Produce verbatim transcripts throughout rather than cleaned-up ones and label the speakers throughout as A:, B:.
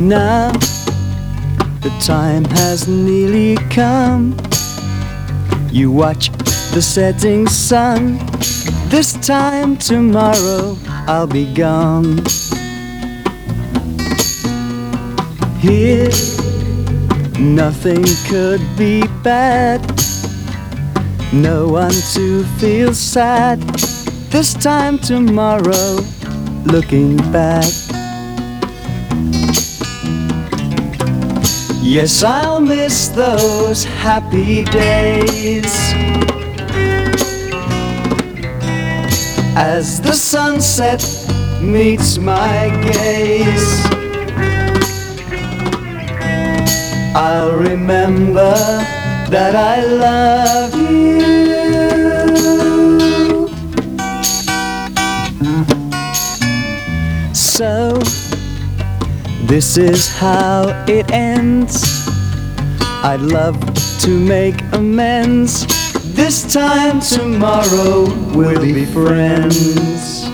A: Now the time has nearly come. You watch the setting sun. This time tomorrow I'll be gone. Here nothing could be bad, no one to feel sad. This time tomorrow, looking back. Yes, I'll miss those happy days as the sunset meets my gaze. I'll remember that I love you. So this is how it ends. I'd love to make amends. This time tomorrow we'll be friends.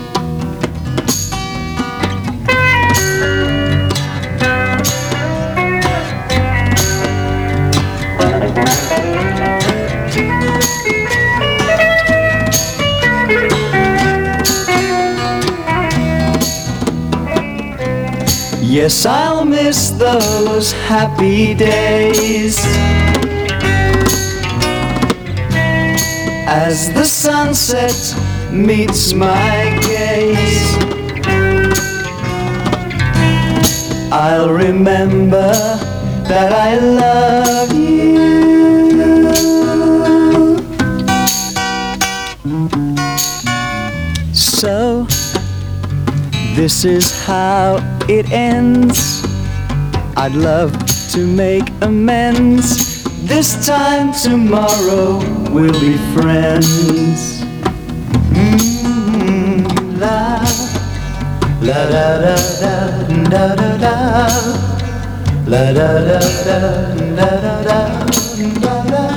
A: Yes, I'll miss those happy days as the sunset meets my gaze. I'll remember that I love you. So this is how it ends. I'd love to make amends. This time tomorrow we'll be friends. Mm-hmm. La la da da da da da da la da da da da da da da.